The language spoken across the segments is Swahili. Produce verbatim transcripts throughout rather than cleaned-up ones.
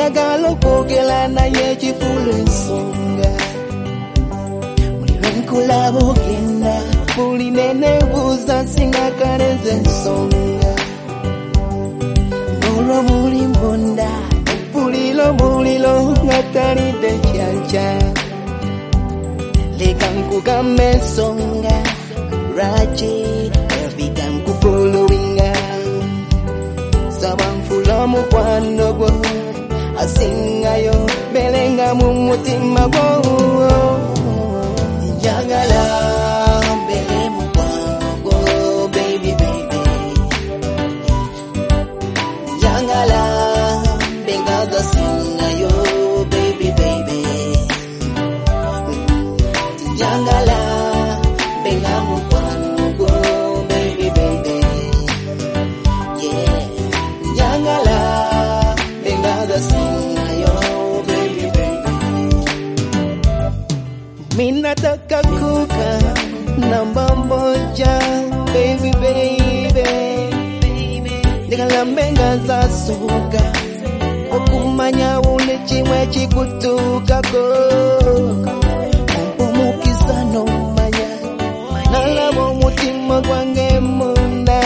Njagala okwogera naye kifula ensonga buli nkulaba ogenda buli neneebuuza singa kalenze ensonga olwo muli mbunda epuliro muliro nga talidde kyakya leka nkugamba ensonga lwaki ebita nkufolowinga saba nfula omukwano gwo asingayo belenga mu mutima gwo njagala mbele mukwano gwo baby baby njagala benga gasingayo baby baby njagala benga mukwano gwo baby baby yeah njagala benga gasingayo baby baby minataka kuka namba moja baby baby njagala benga zasuka okumanya ule chimwe chikutukako ompumukiza nomanya nalaba omutima gwange munda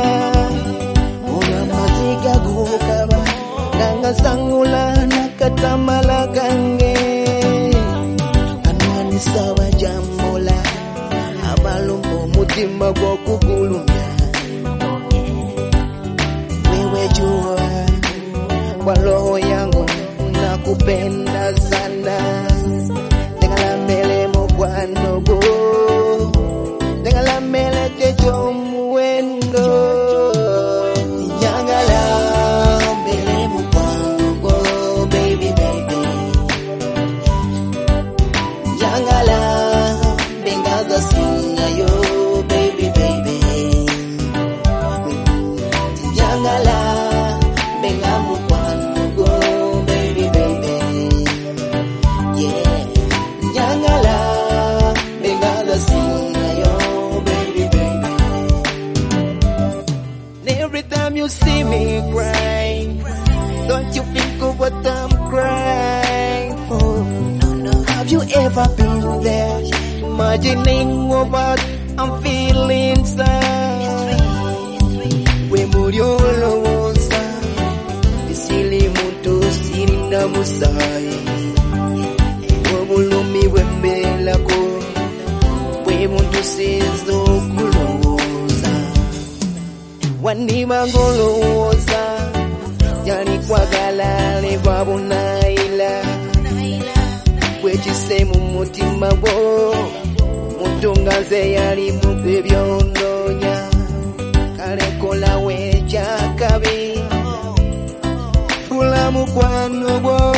ona maziga gukaba nanga sangula nakatamala kange kanwanisa bajamula abalumba omutima gwokugulumya wewe jua kwa roho yangu nakupenda sana Tengala mbele mukwano gwo Tengala mbele techo muwendo njagala mbele mukwano gwo baby baby njagala benga gasingayo baby baby njagala benga mukwano gwo baby baby yeah njagala benga gasingayo baby baby and every time you see me crying don't you think of what I'm crying for no no have you ever been there imagining what I'm feeling inside we muriolosa isili muntu sirina musai obulumi bwembelako bwe muntu sizo kuloza waniba ngoloza yani kwagala leva bunaila wechise mu mutima gwo mutungaze yali mu byondonya kale kola weja kabi fula mukwano gwo